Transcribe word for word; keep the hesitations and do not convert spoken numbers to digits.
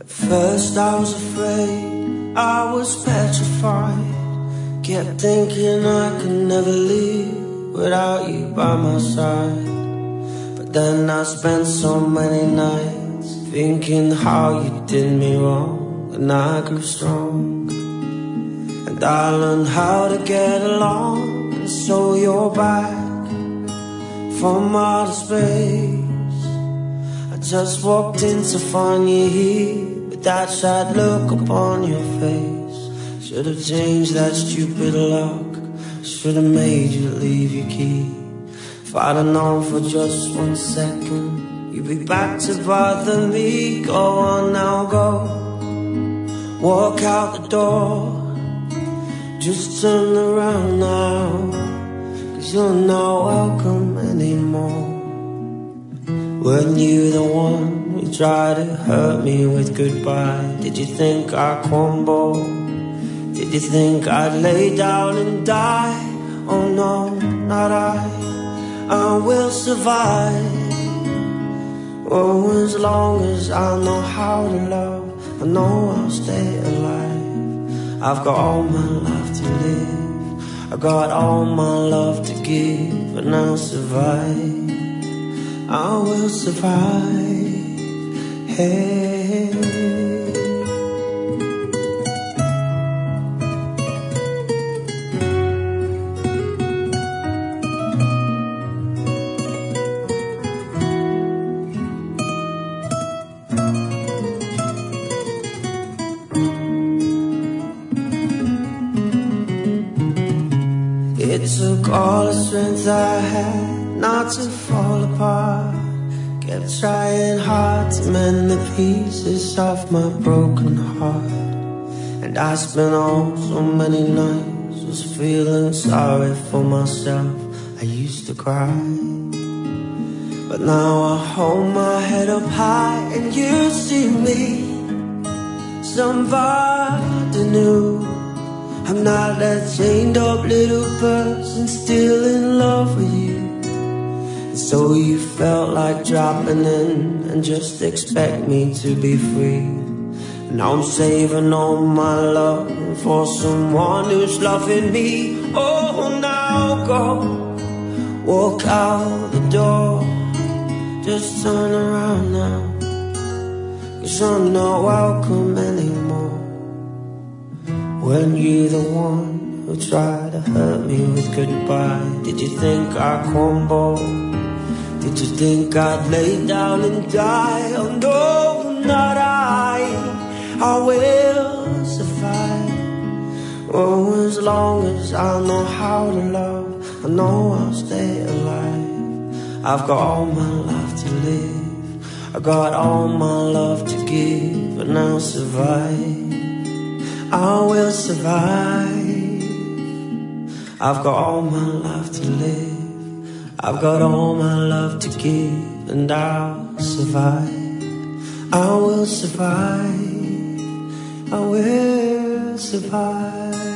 First I was afraid, I was petrified. Kept thinking I could never leave without you by my side. But then I spent so many nights thinking how you did me wrong, and I grew strong. And I learned how to get along, and so you're back from outer space. I just walked in to find you here, with that sad look upon your face. Should've changed that stupid lock, should've made you leave your key. If I'd have known for just one second you'd be back to bother me. Go on now, go, walk out the door. Just turn around now, 'cause you're not welcome anymore. Weren't you the one who tried to hurt me with goodbye? Did you think I'd crumble? Did you think I'd lay down and die? Oh no, not I, I will survive. Oh, as long as I know how to love, I know I'll stay alive. I've got all my life to live, I got all my love to give, and I'll survive. I will survive, hey. It took all the strength I had not to fall apart. Kept trying hard to mend the pieces of my broken heart. And I spent all so many nights just feeling sorry for myself. I used to cry, but now I hold my head up high and you see me, somebody new. I'm not that chained up little person still in love with you. And so you felt like dropping in and just expect me to be free. And I'm saving all my love for someone who's loving me. Oh, now go, walk out the door. Just turn around now, 'cause I'm not welcome anymore. Weren't you the one who tried to hurt me with goodbye? Did you think I'd crumble? Did you think I'd lay down and die? Oh no, not I, I will survive. Oh, as long as I know how to love, I know I'll stay alive. I've got all my life to live, I got all my love to give, and I'll survive. I will survive. I've got all my life to live, I've got all my love to give, and I'll survive. I will survive, I will survive.